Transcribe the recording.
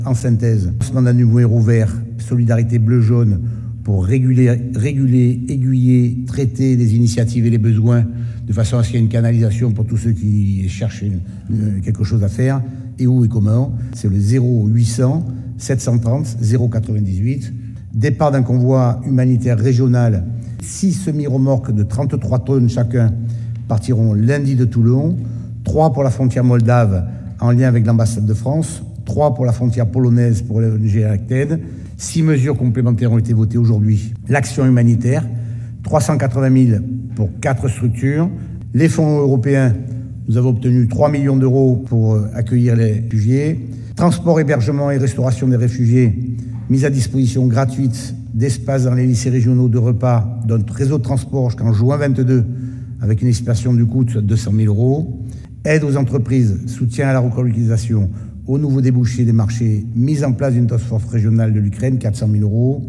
En synthèse, lancement d'un nouveau héros vert, solidarité bleu-jaune, pour réguler, aiguiller, traiter les initiatives et les besoins, de façon à ce qu'il y ait une canalisation pour tous ceux qui cherchent quelque chose à faire, et où et comment. C'est le 0800 730 098. Départ d'un convoi humanitaire régional. 6 semi-remorques de 33 tonnes chacun partiront lundi de Toulon. 3 pour la frontière moldave en lien avec l'ambassade de France. 3 pour la frontière polonaise pour l'ONG Acted. 6 mesures complémentaires ont été votées aujourd'hui. L'action humanitaire, 380 000 pour 4 structures. Les fonds européens, nous avons obtenu 3 millions d'euros pour accueillir les réfugiés. Transport, hébergement et restauration des réfugiés, mise à disposition gratuite d'espaces dans les lycées régionaux de repas d'un réseau de transport jusqu'en juin 22, avec une estimation du coût de 200 000 euros. Aide aux entreprises, soutien à la relocalisation, aux nouveaux débouchés des marchés, mise en place d'une task force régionale de l'Ukraine, 400 000 euros.